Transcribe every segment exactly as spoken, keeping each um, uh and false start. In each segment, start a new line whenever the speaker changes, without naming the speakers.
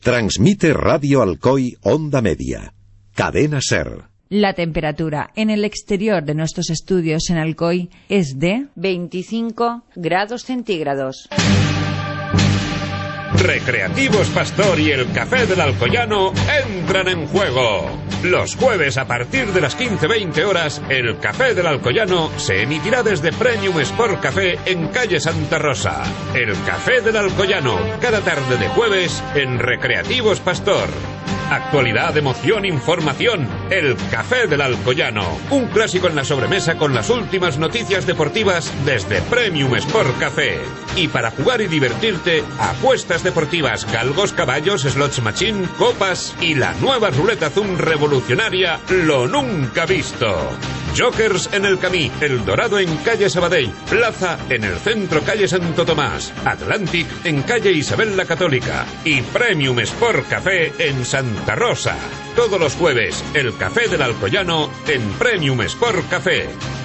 Transmite Radio Alcoy Onda Media. Cadena SER.
La temperatura en el exterior de nuestros estudios en Alcoy es de
veinticinco grados centígrados.
Recreativos Pastor y el Café del Alcoyano entran en juego. Los jueves a partir de las quince veinte horas, el Café del Alcoyano se emitirá desde Premium Sport Café en calle Santa Rosa. El Café del Alcoyano, cada tarde de jueves en Recreativos Pastor. Actualidad, emoción, información. El Café del Alcoyano. Un clásico en la sobremesa con las últimas noticias deportivas desde Premium Sport Café. Y para jugar y divertirte, apuestas deportivas, galgos, caballos, slots machine, copas y la nueva ruleta Zoom revolucionaria, lo nunca visto. Jokers en el Camí, El Dorado en calle Sabadell, Plaza en el centro calle Santo Tomás, Atlantic en calle Isabel la Católica y Premium Sport Café en Santa Rosa. Todos los jueves, el Café del Alcoyano en Premium Sport Café.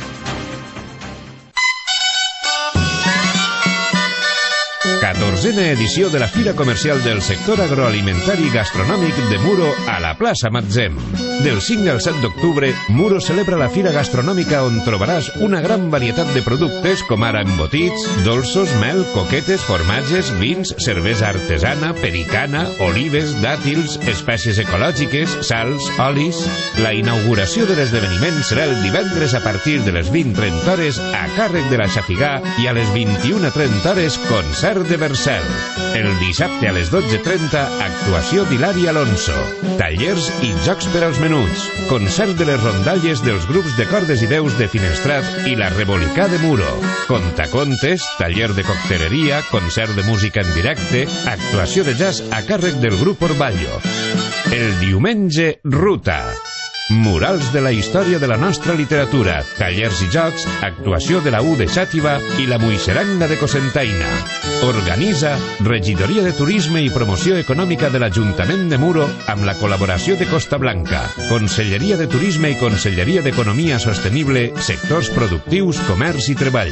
catorzena edició de la Fira Comercial del Sector Agroalimentari i Gastronòmic de Muro a la plaça Matzem. Del cinc al set d'octubre, Muro celebra la Fira Gastronòmica on trobaràs una gran varietat de productes com ara embotits, dolços, mel, coquetes, formatges, vins, cervesa artesana, pericana, olives, dàtils, espècies ecològiques, sals, olis. La inauguració de l'esdeveniment serà el divendres a partir de les vint trenta hores a càrrec de la Xafigà i a les vint-i-una trenta hores concert de Vercel. El dissabte a les dotze trenta, actuació d'Hilari Alonso. Tallers i jocs per als menuts. Concert de les rondalles dels grups de cordes i veus de Finestrat i la Rebolicà de Muro. Contacontes, taller de cocteleria, concert de música en directe, actuació de jazz a càrrec del grup Orballo. El diumenge, ruta. Murals de la història de la nostra literatura, tallers i jocs, actuació de la U de Xàtiva i la Muixeranga de Cocentaina. Organitza Regidoria de Turisme i Promoció Econòmica de l'Ajuntament de Muro amb la col·laboració de Costa Blanca, Conselleria de Turisme i Conselleria d'Economia Sostenible, sectors productius, comerç i treball.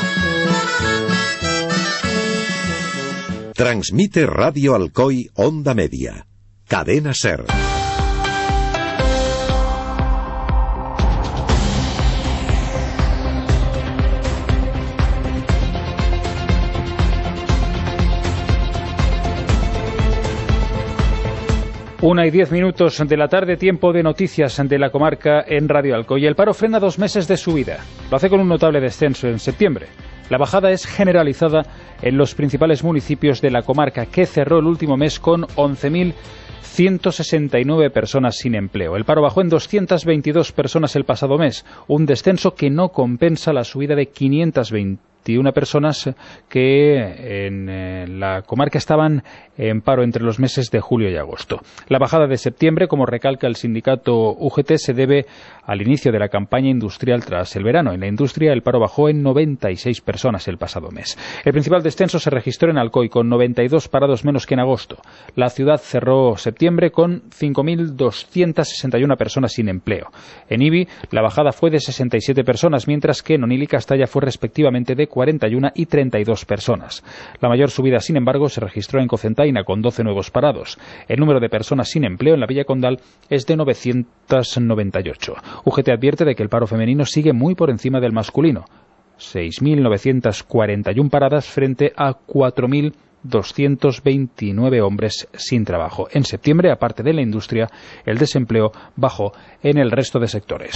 Transmite Radio Alcoy Onda Media. Cadena SER.
Una y diez minutos de la tarde, tiempo de noticias de la comarca en Radio Alcoy. El paro frena dos meses de subida. Lo hace con un notable descenso en septiembre. La bajada es generalizada en los principales municipios de la comarca, que cerró el último mes con once mil ciento sesenta y nueve personas sin empleo. El paro bajó en doscientas veintidós personas el pasado mes, un descenso que no compensa la subida de quinientas veintiuna personas que en eh, la comarca estaban en paro entre los meses de julio y agosto. La bajada de septiembre, como recalca el sindicato U G T, se debe al inicio de la campaña industrial tras el verano. En la industria el paro bajó en noventa y seis personas el pasado mes. El principal descenso se registró en Alcoy, con noventa y dos parados menos que en agosto. La ciudad cerró septiembre con cinco mil doscientas sesenta y una personas sin empleo. En Ibi la bajada fue de sesenta y siete personas, mientras que en Onil y Castalla fue respectivamente de cuarenta y una y treinta y dos personas. La mayor subida, sin embargo, se registró en Cocentaina, con doce nuevos parados. El número de personas sin empleo en la Villa Condal es de novecientas noventa y ocho. U G T advierte de que el paro femenino sigue muy por encima del masculino. seis mil novecientas cuarenta y una paradas frente a cuatro mil doscientos veintinueve hombres sin trabajo. En septiembre, aparte de la industria, el desempleo bajó en el resto de sectores.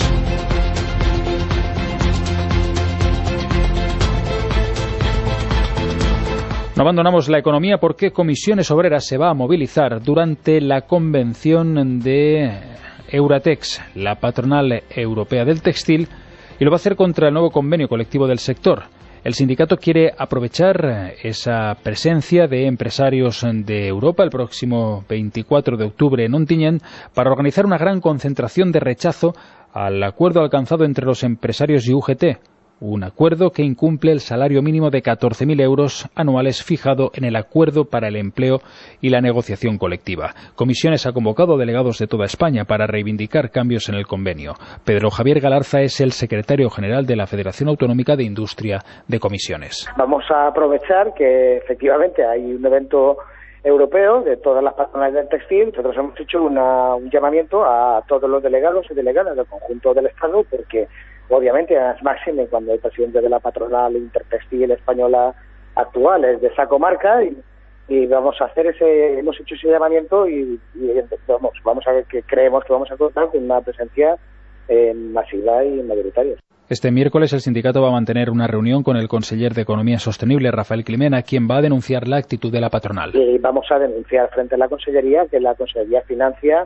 No abandonamos la economía porque Comisiones Obreras se va a movilizar durante la convención de Euratex, la patronal europea del textil, y lo va a hacer contra el nuevo convenio colectivo del sector. El sindicato quiere aprovechar esa presencia de empresarios de Europa el próximo veinticuatro de octubre en Ontinyent para organizar una gran concentración de rechazo al acuerdo alcanzado entre los empresarios y U G T. Un acuerdo que incumple el salario mínimo de catorce mil euros anuales fijado en el Acuerdo para el Empleo y la Negociación Colectiva. Comisiones ha convocado delegados de toda España para reivindicar cambios en el convenio. Pedro Javier Galarza es el secretario general de la Federación Autonómica de Industria de Comisiones.
Vamos a aprovechar que efectivamente hay un evento europeo de todas las patronales del textil. Nosotros hemos hecho una, un llamamiento a todos los delegados y delegadas del conjunto del Estado, porque obviamente es máximo cuando el presidente de la patronal intertextil española actual es de esa comarca, y, y vamos a hacer ese, hemos hecho ese llamamiento y, y vamos, vamos a ver que creemos que vamos a contar con una presencia eh, masiva y mayoritaria.
Este miércoles el sindicato va a mantener una reunión con el conseller de Economía Sostenible, Rafael Climena, quien va a denunciar la actitud de la patronal.
Y vamos a denunciar frente a la Consellería que la Consellería financia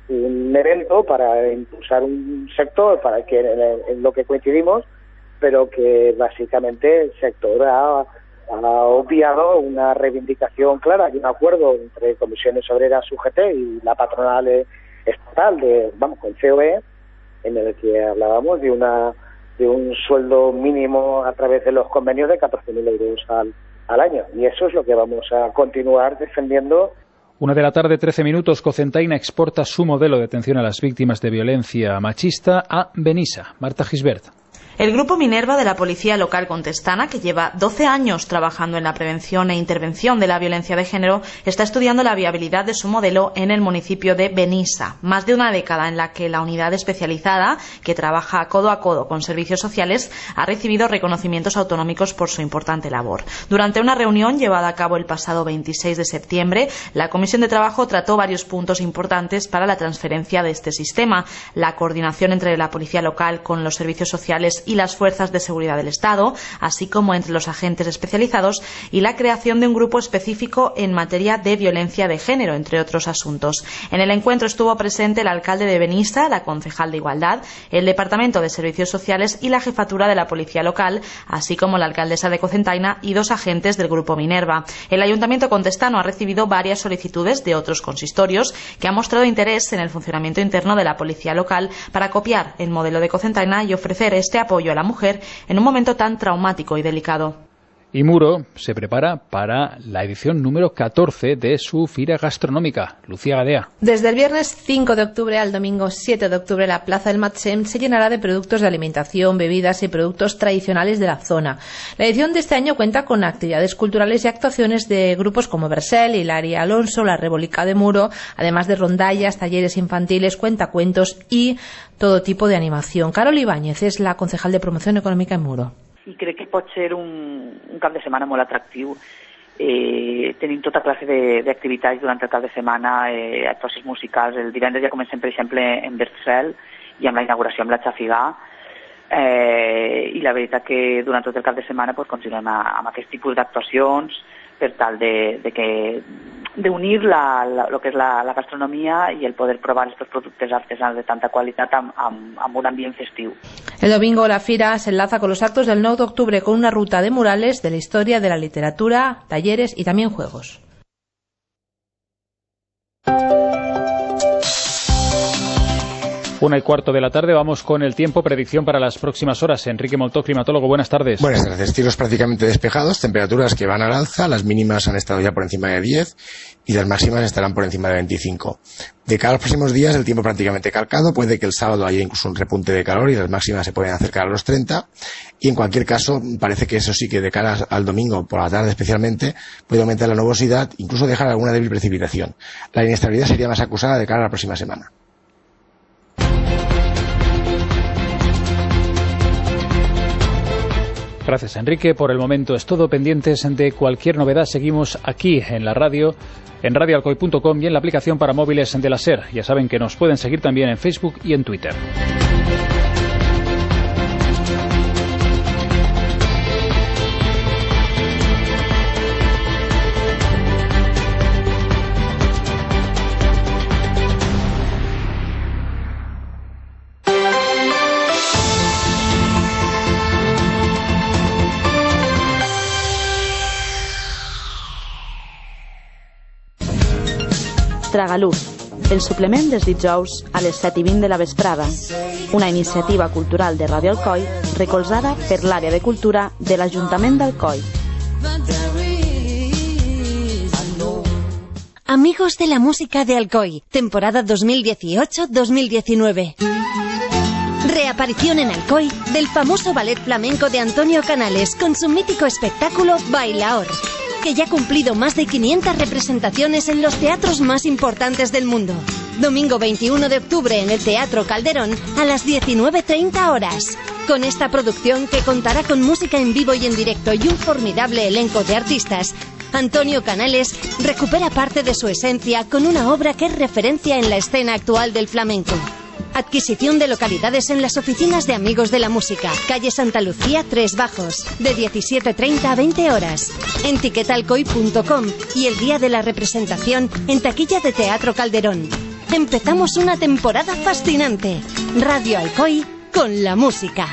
un evento para impulsar un sector para que en, en lo que coincidimos, pero que básicamente el sector ha, ha obviado una reivindicación clara y un acuerdo entre Comisiones Obreras U G T y la patronal estatal de, vamos, con C O E, en el que hablábamos de una de un sueldo mínimo a través de los convenios de catorce mil euros al, al año. Y eso es lo que vamos a continuar defendiendo.
Una de la tarde, trece minutos, Cocentaina exporta su modelo de atención a las víctimas de violencia machista a Benissa. Marta Gisbert.
El Grupo Minerva de la Policía Local Contestana, que lleva doce años trabajando en la prevención e intervención de la violencia de género, está estudiando la viabilidad de su modelo en el municipio de Benissa. Más de una década en la que la unidad especializada, que trabaja codo a codo con servicios sociales, ha recibido reconocimientos autonómicos por su importante labor. Durante una reunión llevada a cabo el pasado veintiséis de septiembre, la Comisión de Trabajo trató varios puntos importantes para la transferencia de este sistema: la coordinación entre la Policía Local con los servicios sociales y las fuerzas de seguridad del Estado, así como entre los agentes especializados, y la creación de un grupo específico en materia de violencia de género, entre otros asuntos. En el encuentro estuvo presente el alcalde de Benissa, la concejal de Igualdad, el Departamento de Servicios Sociales y la jefatura de la Policía Local, así como la alcaldesa de Cocentaina y dos agentes del Grupo Minerva. El Ayuntamiento contestano ha recibido varias solicitudes de otros consistorios que han mostrado interés en el funcionamiento interno de la Policía Local para copiar el modelo de Cocentaina y ofrecer este apoyo apoyo a la mujer en un momento tan traumático y delicado.
Y Muro se prepara para la edición número catorce de su Fira Gastronómica. Lucía Gadea.
Desde el viernes cinco de octubre al domingo siete de octubre, la Plaza del Matsem se llenará de productos de alimentación, bebidas y productos tradicionales de la zona. La edición de este año cuenta con actividades culturales y actuaciones de grupos como Bersel, Hilaria Alonso, La Rebolica de Muro, además de rondallas, talleres infantiles, cuentacuentos y todo tipo de animación. Carol Ibáñez es la concejal de Promoción Econòmica en Muro.
I crec que pot ser un, un cap de setmana molt atractiu. Eh, tenim tota classe d'activitats durant el cap de setmana, eh, actuacions musicals. El divendres ja comencem, per exemple, en Bersel i amb la inauguració amb la Xafigà. Eh, I la veritat que durant tot el cap de setmana pues, continuem a, amb aquest tipus d'actuacions per tal de, de que de unir la, la, lo que es la, la gastronomía y el poder probar estos productos artesanos de tanta qualitat amb, amb, amb un ambient festiu.
El domingo la Fira se enlaza con los actos del nueve de octubre con una ruta de murales de la historia de la literatura, talleres y también juegos.
Una y cuarto de la tarde, vamos con el tiempo, predicción para las próximas horas. Enrique Moltó, climatólogo, buenas tardes.
Buenas tardes, cielos prácticamente despejados, temperaturas que van al alza, las mínimas han estado ya por encima de diez y las máximas estarán por encima de veinticinco. De cara a los próximos días, el tiempo prácticamente calcado, puede que el sábado haya incluso un repunte de calor y las máximas se pueden acercar a los treinta, y en cualquier caso, parece que eso sí que de cara al domingo, por la tarde especialmente, puede aumentar la nubosidad, incluso dejar alguna débil precipitación. La inestabilidad sería más acusada de cara a la próxima semana.
Gracias, Enrique. Por el momento es todo. Pendientes de cualquier novedad, seguimos aquí en la radio, en radio alcoy punto com y en la aplicación para móviles de la SER. Ya saben que nos pueden seguir también en Facebook y en Twitter.
Tragaluz, el suplement dels dijous a les set i vint de la vesprada. Una iniciativa cultural de Radio Alcoi recolzada per l'àrea de cultura de l'Ajuntament d'Alcoi.
Amigos de la música de Alcoi, temporada dos mil dieciocho dos mil diecinueve. Reaparición en Alcoi del famoso ballet flamenco de Antonio Canales con su mítico espectáculo Bailaor. que ya ha cumplido más de quinientas representaciones en los teatros más importantes del mundo. Domingo veintiuno de octubre en el Teatro Calderón a las diecinueve treinta horas. Con esta producción, que contará con música en vivo y en directo y un formidable elenco de artistas, Antonio Canales recupera parte de su esencia con una obra que es referencia en la escena actual del flamenco. Adquisición de localidades en las oficinas de Amigos de la Música, calle Santa Lucía, Tres Bajos, de diecisiete treinta a veinte horas. En tiquetalcoy punto com y el día de la representación en taquilla de Teatro Calderón. Empezamos una temporada fascinante. Radio Alcoy con la música.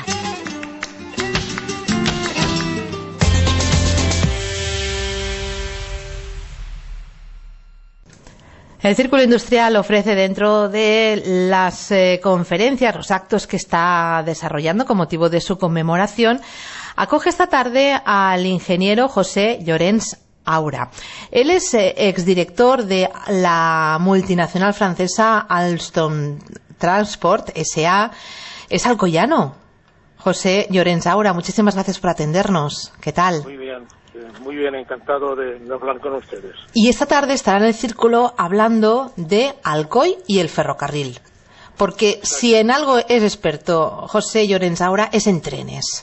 El Círculo Industrial ofrece, dentro de las eh, conferencias, los actos que está desarrollando con motivo de su conmemoración, acoge esta tarde al ingeniero José Llorens Aura. Él es eh, exdirector de la multinacional francesa Alstom Transport S A Es alcoyano. José Llorens Aura, muchísimas gracias por atendernos. ¿Qué tal?
Muy bien. Muy bien, encantado de, de hablar con ustedes.
Y esta tarde estará en el Círculo hablando de Alcoy y el ferrocarril. Porque Exacto. Si en algo es experto José Llorens Aura, es en trenes.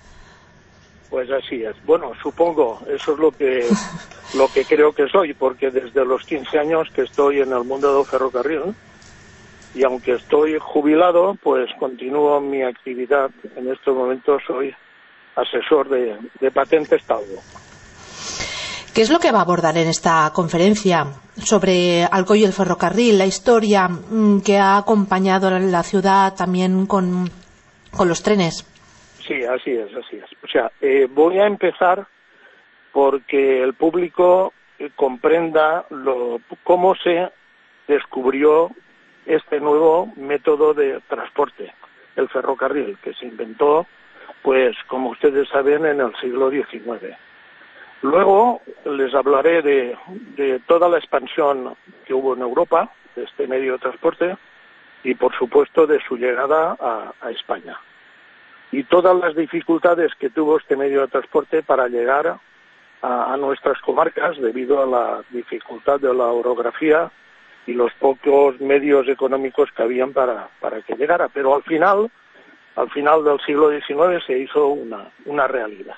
Pues así es. Bueno, supongo, eso es lo que lo que creo que soy, porque desde los quince años que estoy en el mundo del ferrocarril, y aunque estoy jubilado, pues continúo mi actividad. En estos momentos soy asesor de, de patentes Talgo.
¿Qué es lo que va a abordar en esta conferencia sobre Alcoy y el ferrocarril, la historia que ha acompañado a la ciudad también con, con los trenes?
Sí, así es, así es. O sea, eh, voy a empezar porque el público eh, comprenda lo, cómo se descubrió este nuevo método de transporte, el ferrocarril, que se inventó, pues, como ustedes saben, en el siglo diecinueve. Luego les hablaré de, de toda la expansión que hubo en Europa, de este medio de transporte, y por supuesto de su llegada a, a España. Y todas las dificultades que tuvo este medio de transporte para llegar a, a nuestras comarcas, debido a la dificultad de la orografía y los pocos medios económicos que habían para, para que llegara. Pero al final, al final del siglo diecinueve se hizo una, una realidad.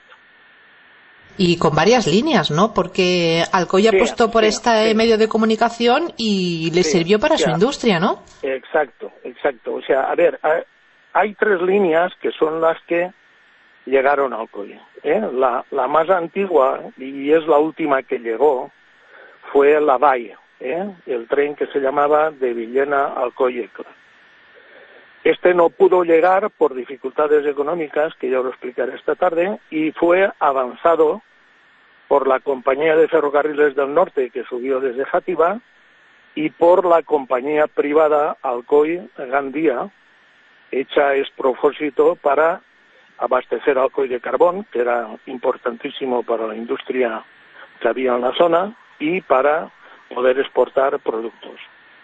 Y con varias líneas, ¿no? Porque Alcoy apostó sí, por sí, este sí. medio de comunicación y le sí, sirvió para o sea, su industria, ¿no?
Exacto, exacto. O sea, a ver, hay tres líneas que son las que llegaron a Alcoy. ¿eh? La, la más antigua, y es la última que llegó, fue la V A I, ¿eh? el tren que se llamaba de Villena a Alcoy. Este no pudo llegar por dificultades económicas, que ya lo explicaré esta tarde, y fue avanzado por la Compañía de Ferrocarriles del Norte, que subió desde Játiva, y por la compañía privada Alcoy Gandía, hecha es propósito para abastecer Alcoy de carbón, que era importantísimo para la industria que había en la zona, y para poder exportar productos.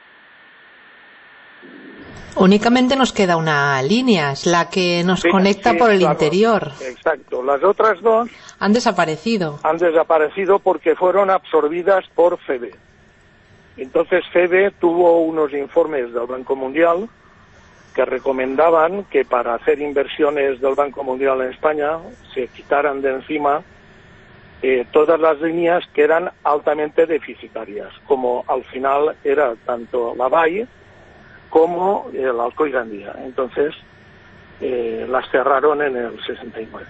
Únicamente nos queda una línea, es la que nos sí, conecta sí, por el claro, interior.
Exacto. Las otras dos
han desaparecido.
Han desaparecido porque fueron absorbidas por F E B. Entonces F E B tuvo unos informes del Banco Mundial que recomendaban que para hacer inversiones del Banco Mundial en España se quitaran de encima eh, todas las líneas que eran altamente deficitarias, como al final era tanto la V A I como el Alcoy Gandía. Entonces eh, las cerraron en el sesenta y nueve.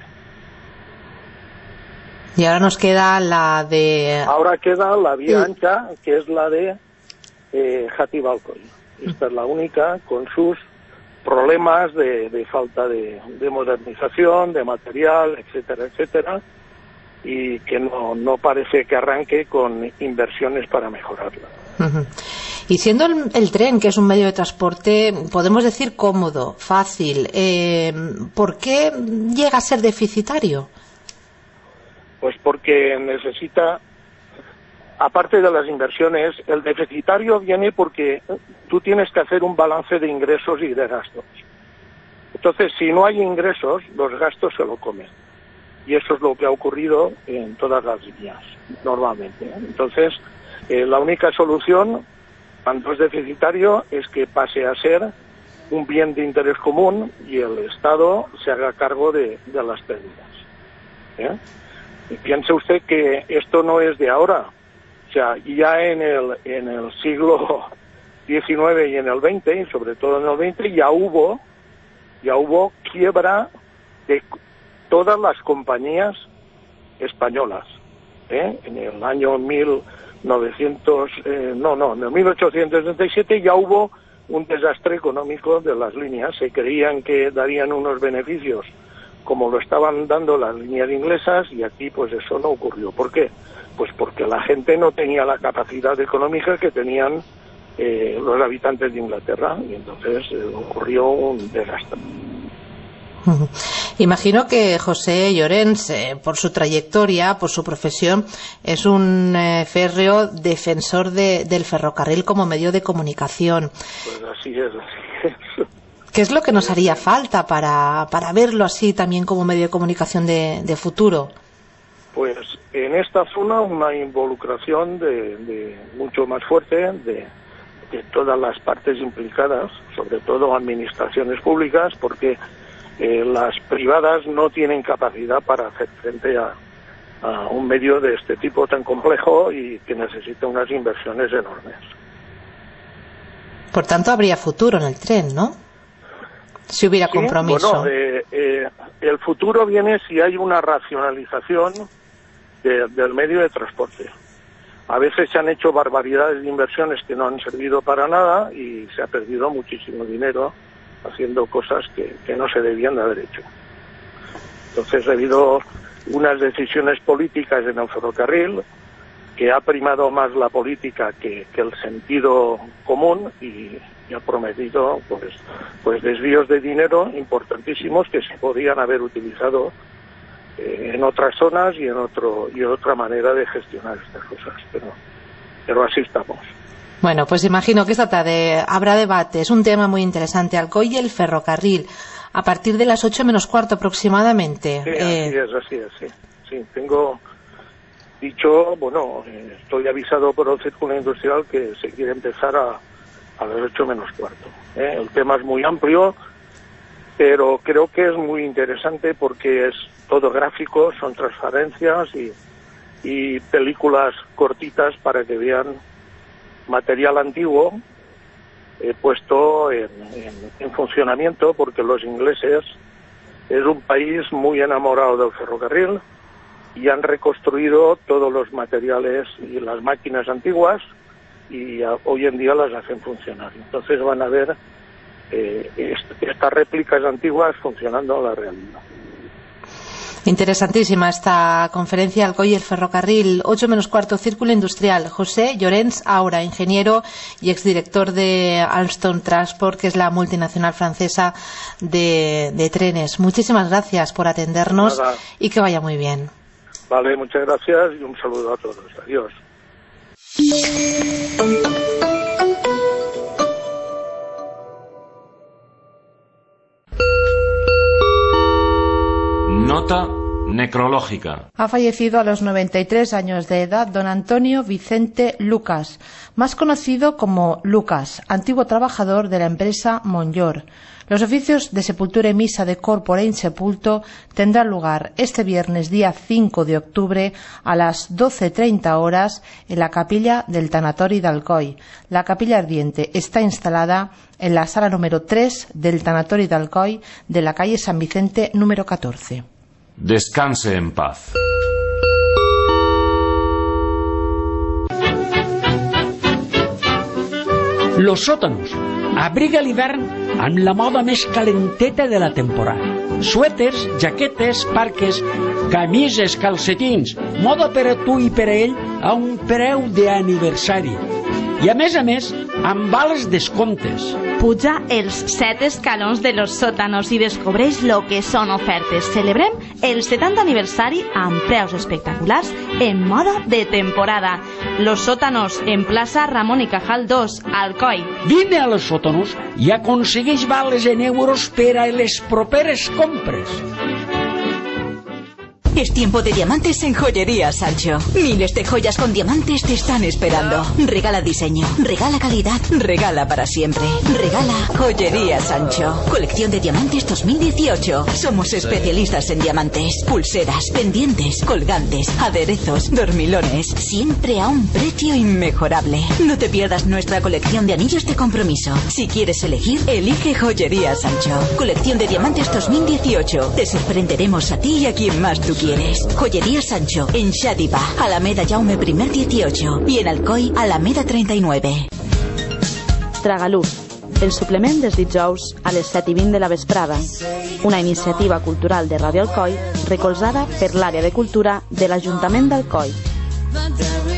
Y ahora nos queda la de...
Ahora queda la vía ancha, que es la de eh, Játiva Alcoy. Esta es la única, con sus problemas de, de falta de, de modernización, de material, etcétera, etcétera, y que no, no parece que arranque con inversiones para mejorarla.
Uh-huh. Y siendo el, el tren, que es un medio de transporte, podemos decir cómodo, fácil, eh, ¿por qué llega a ser deficitario?
Pues porque necesita, aparte de las inversiones, el deficitario viene porque tú tienes que hacer un balance de ingresos y de gastos. Entonces, si no hay ingresos, los gastos se lo comen. y eso es lo que ha ocurrido en todas las líneas, normalmente. Entonces, eh, la única solución, cuando es deficitario, es que pase a ser un bien de interés común y el Estado se haga cargo de, de las pérdidas. ¿Eh? Y piense usted que esto no es de ahora. O sea, ya en el, en el siglo diecinueve y en el veinte, y sobre todo en el veinte, ya hubo, ya hubo quiebra de todas las compañías españolas. ¿Eh? En el año mil novecientos, eh, no, no, en el mil ochocientos setenta y siete ya hubo un desastre económico de las líneas. Se creían que darían unos beneficios como lo estaban dando las líneas inglesas, y aquí pues eso no ocurrió. ¿Por qué? Pues porque la gente no tenía la capacidad económica que tenían eh, los habitantes de Inglaterra, y entonces eh, ocurrió un desastre.
Imagino que José Llorens, eh, por su trayectoria, por su profesión, es un eh, férreo defensor de, del ferrocarril como medio de comunicación.
Pues así es, así es.
¿Qué es lo que nos haría falta para, para verlo así también como medio de comunicación de, de futuro?
Pues en esta zona una involucración de, de mucho más fuerte de, de todas las partes implicadas, sobre todo administraciones públicas, porque eh, las privadas no tienen capacidad para hacer frente a, a un medio de este tipo tan complejo y que necesita unas inversiones enormes.
Por tanto, habría futuro en el tren, ¿no? Si hubiera
sí,
compromiso.
Bueno, eh, eh, el futuro viene si hay una racionalización de, del medio de transporte. A veces se han hecho barbaridades de inversiones que no han servido para nada y se ha perdido muchísimo dinero haciendo cosas que, que no se debían de haber hecho. Entonces ha habido unas decisiones políticas en el ferrocarril que ha primado más la política que, que el sentido común, y ha prometido pues pues desvíos de dinero importantísimos que se podían haber utilizado eh, en otras zonas y en otro y otra manera de gestionar estas cosas, pero pero así estamos.
Bueno, pues imagino que esta tarde habrá debate. Es un tema muy interesante, Alcoy y el ferrocarril, a partir de las ocho menos cuarto aproximadamente.
Sí,
eh...
así es, así es, sí. Sí, tengo dicho, bueno, eh, estoy avisado por el Círculo Industrial que se quiere empezar a a las ocho menos cuarto. ¿eh? El tema es muy amplio, pero creo que es muy interesante porque es todo gráfico, son transparencias y, y películas cortitas para que vean material antiguo eh, puesto en, en, en funcionamiento, porque los ingleses es un país muy enamorado del ferrocarril y han reconstruido todos los materiales y las máquinas antiguas y a, hoy en día las hacen funcionar. Entonces van a ver eh, est estas réplicas antiguas funcionando en la realidad.
Interesantísima esta conferencia, Alcoy y el ferrocarril. ocho menos cuarto, Círculo Industrial. José Llorens, ahora ingeniero y exdirector de Alstom Transport, que es la multinacional francesa de, de trenes. Muchísimas gracias por atendernos. Nada. Y que vaya muy bien.
Vale, muchas gracias y un saludo a todos. Adiós.
Nota necrológica.
Ha fallecido a los noventa y tres años de edad don Antonio Vicente Lucas, más conocido como Lucas, antiguo trabajador de la empresa Monllor. Los oficios de sepultura y misa de corpore insepulto tendrán lugar este viernes día cinco de octubre a las doce treinta horas en la capilla del Tanatori de Alcoy. La capilla ardiente está instalada en la sala número tres del Tanatori de Alcoy de la calle San Vicente número catorce.
Descanse en paz.
Los sótanos. Abriga l'hivern amb la moda més calenteta de la temporada. Suèters, jaquetes, parques, camises, calcetins, moda per a tu i per a ell a un preu d'aniversari. I a més a més, amb vales descomptes.
Puja els set escalons de los sótanos i descobreix lo que són ofertes. Celebrem el setanta aniversari amb preus espectaculars en moda de temporada. Los sótanos en plaça Ramon y Cajal dos, Alcoy.
Vine a los sótanos i aconsegueix vales en euros per a les properes compres.
Es tiempo de diamantes en Joyería Sancho. Miles de joyas con diamantes te están esperando. Regala diseño, regala calidad, regala para siempre. Regala Joyería Sancho. Colección de diamantes dos mil dieciocho. Somos especialistas en diamantes, pulseras, pendientes, colgantes, aderezos, dormilones. Siempre a un precio inmejorable. No te pierdas nuestra colección de anillos de compromiso. Si quieres elegir, elige Joyería Sancho. Colección de diamantes dos mil dieciocho. Te sorprenderemos a ti y a quien más tú quieres. Joyería Sancho, en Xàtiva, Alameda Jaume I dieciocho i en Alcoi, Alameda trenta i nueve.
Tragaluz, el suplement dels dijous a les set i vint de la vesprada. Una iniciativa cultural de Ràdio Alcoi recolzada per l'àrea de cultura de l'Ajuntament d'Alcoi.